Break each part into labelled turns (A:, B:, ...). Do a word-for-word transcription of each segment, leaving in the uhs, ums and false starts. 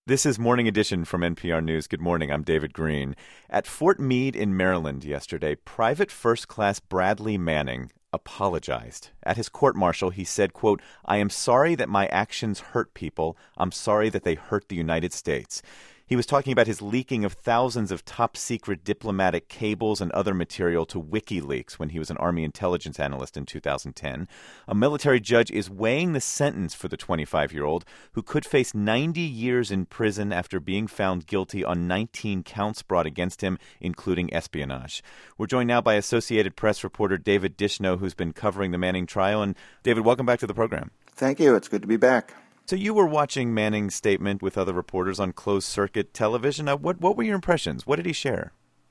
A: This is Morning Edition from N P R News. Good morning. I'm David Green. At Fort Meade in Maryland yesterday, Private First Class Bradley Manning apologized. At his court-martial, he said, quote, "I am sorry that my actions hurt people. I'm sorry that they hurt the United States." He was talking about his leaking of thousands of top-secret diplomatic cables and other material to WikiLeaks when he was an Army intelligence analyst in two thousand ten. A military judge is weighing the sentence for the twenty-five-year-old who could face ninety years in prison after being found guilty on nineteen counts brought against him, including espionage. We're joined now by Associated Press reporter David Dishno, who's been covering the Manning trial. And David, welcome back to the program.
B: Thank you. It's good to be back.
A: So you were watching Manning's statement with other reporters on closed-circuit television. Uh, what, what were your impressions? What did he share?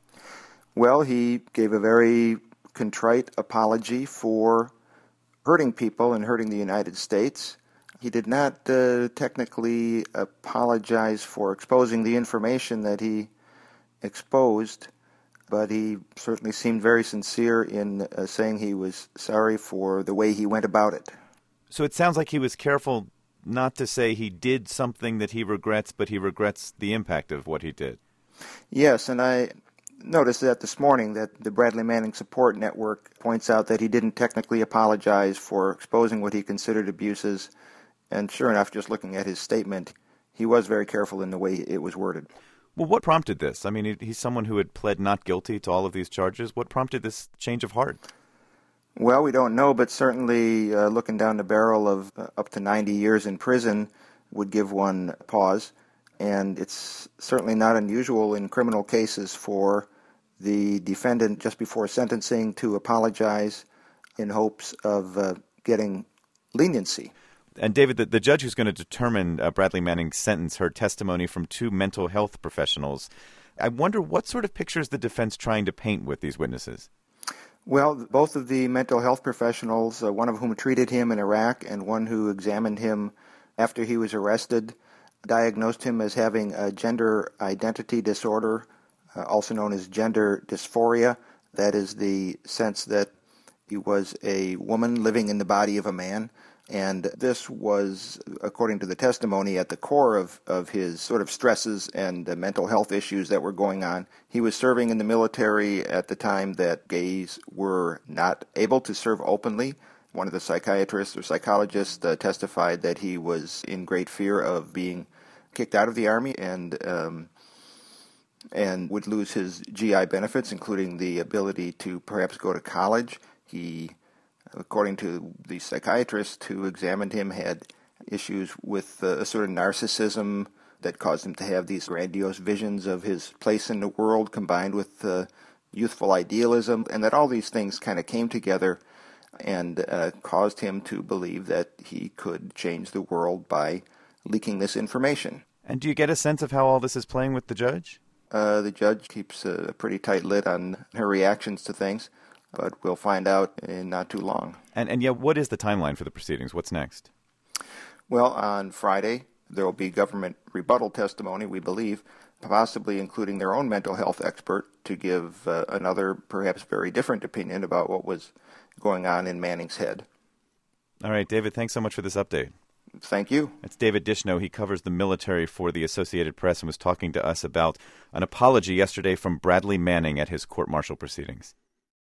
B: Well, he gave a very contrite apology for hurting people and hurting the United States. He did not uh, technically apologize for exposing the information that he exposed, but he certainly seemed very sincere in uh, saying he was sorry for the way he went about it.
A: So it sounds like he was careful not to say he did something that he regrets, but he regrets the impact of what he did.
B: Yes, and I noticed that this morning that the Bradley Manning Support Network points out that he didn't technically apologize for exposing what he considered abuses. And sure enough, just looking at his statement, he was very careful in the way it was worded.
A: Well, what prompted this? I mean, he's someone who had pled not guilty to all of these charges. What prompted this change of heart?
B: Well, we don't know, but certainly uh, looking down the barrel of uh, up to ninety years in prison would give one pause. And it's certainly not unusual in criminal cases for the defendant just before sentencing to apologize in hopes of uh, getting leniency.
A: And David, the, the judge who's going to determine uh, Bradley Manning's sentence heard testimony from two mental health professionals. I wonder what sort of picture is the defense trying to paint with these witnesses?
B: Well, both of the mental health professionals, uh, one of whom treated him in Iraq and one who examined him after he was arrested, diagnosed him as having a gender identity disorder, uh, also known as gender dysphoria. That is the sense that he was a woman living in the body of a man. And this was, according to the testimony, at the core of, of his sort of stresses and uh, mental health issues that were going on. He was serving in the military at the time that gays were not able to serve openly. One of the psychiatrists or psychologists uh, testified that he was in great fear of being kicked out of the Army and um, and would lose his G I benefits, including the ability to perhaps go to college. He, according to the psychiatrist who examined him, had issues with uh, a sort of narcissism that caused him to have these grandiose visions of his place in the world combined with uh, youthful idealism, and that all these things kind of came together and uh, caused him to believe that he could change the world by leaking this information.
A: And do you get a sense of how all this is playing with the judge?
B: Uh, the judge keeps a pretty tight lid on her reactions to things, but we'll find out in not too long.
A: And and yet, what is the timeline for the proceedings? What's next?
B: Well, on Friday, there will be government rebuttal testimony, we believe, possibly including their own mental health expert to give uh, another, perhaps very different opinion about what was going on in Manning's head.
A: All right, David, thanks so much for this update.
B: Thank you.
A: It's David Dishno. He covers the military for the Associated Press and was talking to us about an apology yesterday from Bradley Manning at his court-martial proceedings.